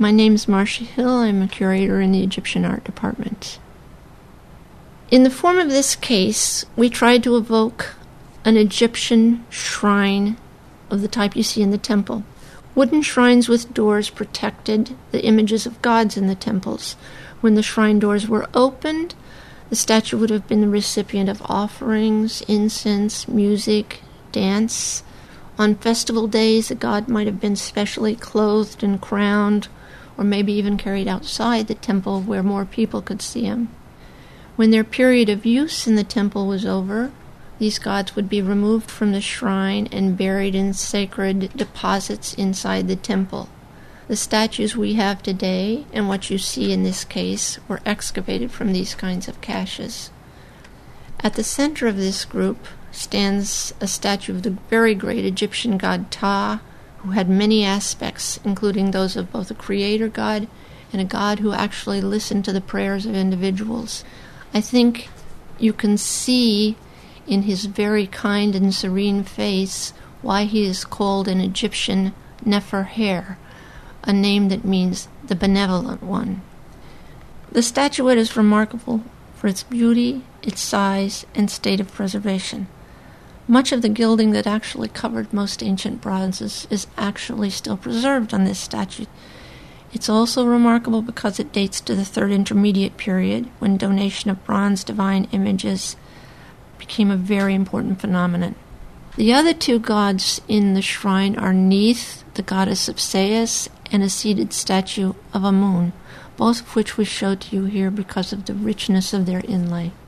My name's Marcia Hill. I'm a curator in the Egyptian Art Department. In the form of this case, we tried to evoke an Egyptian shrine of the type you see in the temple. Wooden shrines with doors protected the images of gods in the temples. When the shrine doors were opened, the statue would have been the recipient of offerings, incense, music, dance. On festival days, the god might have been specially clothed and crowned, or maybe even carried outside the temple where more people could see him. When their period of use in the temple was over, these gods would be removed from the shrine and buried in sacred deposits inside the temple. The statues we have today, and what you see in this case, were excavated from these kinds of caches. At the center of this group stands a statue of the very great Egyptian god Ptah, who had many aspects, including those of both a creator god and a god who actually listened to the prayers of individuals. I think you can see in his very kind and serene face why he is called in Egyptian Neferher, a name that means the benevolent one. The statuette is remarkable for its beauty, its size, and state of preservation. Much of the gilding that actually covered most ancient bronzes is actually still preserved on this statue. It's also remarkable because it dates to the Third Intermediate Period, when donation of bronze divine images became a very important phenomenon. The other two gods in the shrine are Neith, the goddess of Sais, and a seated statue of Amun, both of which we show to you here because of the richness of their inlay.